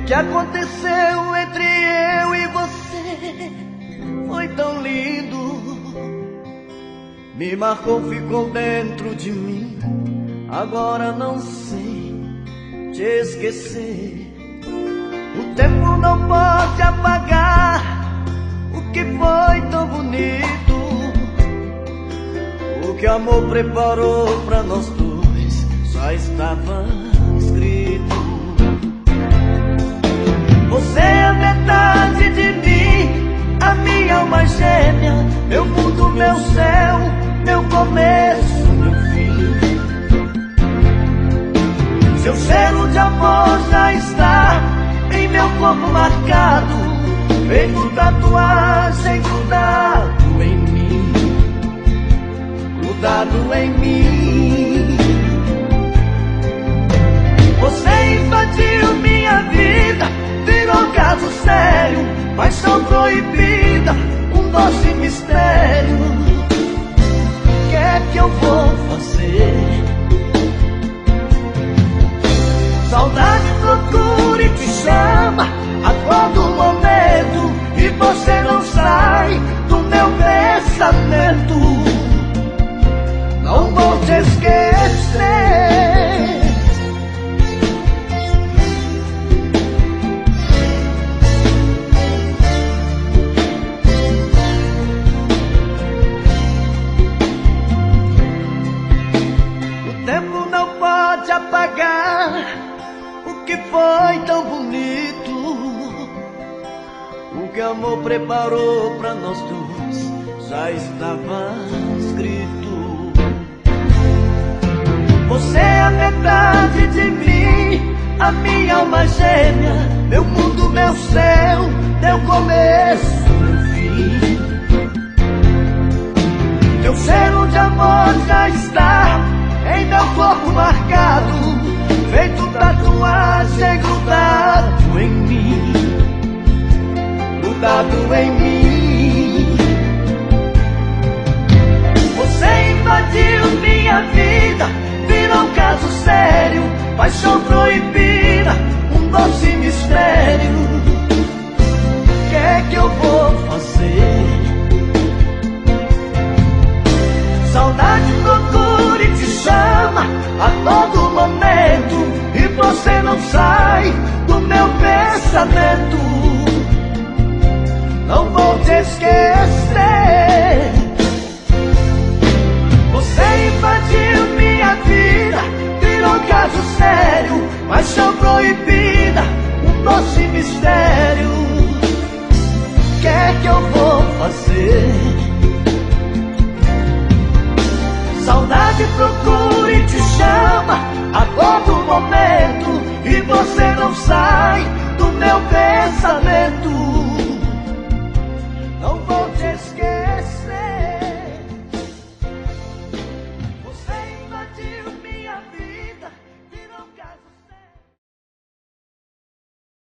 que aconteceu entre eu e você foi tão lindo. Me marcou, ficou dentro de mim. Agora não sei te esquecer. O tempo não pode apagar o que foi tão bonito. O que amor preparou pra nós dois já estava escrito. Você é metade de mim, a minha alma gêmea, meu mundo, meu céu, meu começo, meu fim. Seu cheiro de amor já está em meu corpo marcado, feito tatuagem, grudado em mim, grudado em mim. Você invadiu minha vida, virou caso sério, paixão proibida, um doce mistério. O que é que eu vou fazer? Saudade procura e te chama a todo momento, e você não sai do meu pensamento. Não vou te esquecer. O tempo não pode apagar o que foi tão bonito. O que amor preparou pra nós dois já estava escrito. Você é a metade de mim, a minha alma gêmea, meu mundo, meu céu, meu começo, meu fim. Teu cheiro de amor já está em meu corpo marcado, feito tatuagem, grudado em mim, grudado em mim. Você invadiu minha vida, virou um caso sério, paixão proibida, um doce mistério. O que é que eu vou fazer? Saudade procura e te chama a todo momento, e você não sai do meu pensamento. Não vou te esquecer. Você invadiu minha vida, virou caso sério, paixão proibida, um doce mistério. O que é que eu vou fazer? Saudade procura e te chama a todo momento, e você não sai do meu pensamento.